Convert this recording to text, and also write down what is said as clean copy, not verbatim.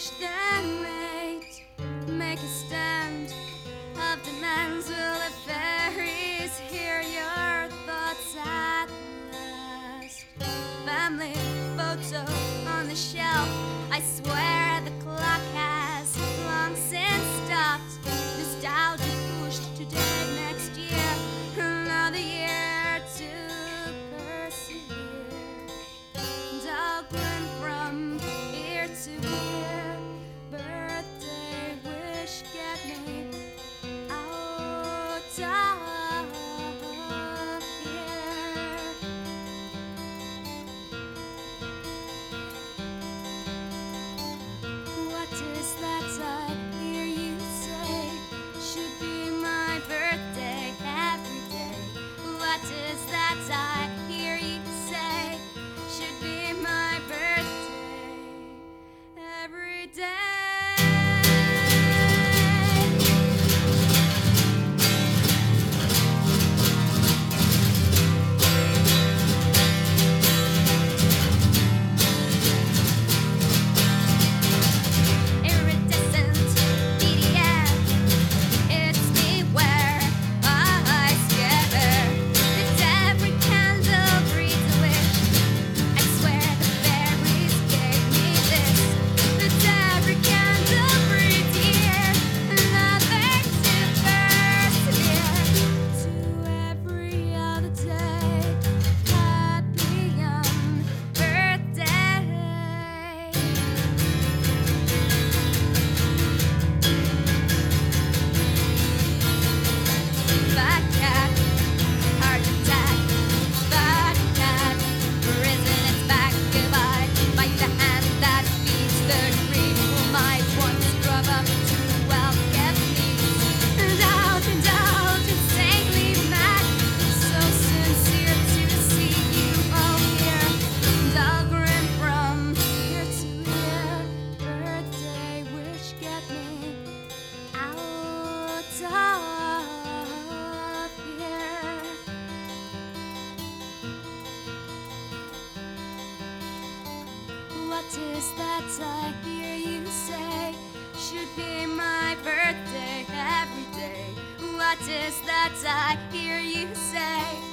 wish, then wait. Make a stand of demands. Will the fairies hear your thoughts at last? Family photo on the shelf. I swear the clock has long since stopped. Nostalgia pushed today, next year, another year to persevere. Dogwood from ear to ear. Birthday wish, get me out of here. What is that I hear you say? Should be my birthday every day. What is that I hear you say? Should be my birthday every day. Iridescent PDF, it's me where I scatter. That every candle breathes a wish. I swear the fairies gave me this. That every candle breathes here, another to persevere. To every other day, happy young birthday. Fat cat, heart attack. Fat cat, risen its back. Goodbye. Bite the hand that feeds the dream. Who might once drove up to welcome me? Indulge, insanely mad. So sincere to see you all here. Dogwood from ear to ear. Birthday wish, get me out of here. What is that I hear you say? Should be my birthday every day. What is that I hear you say?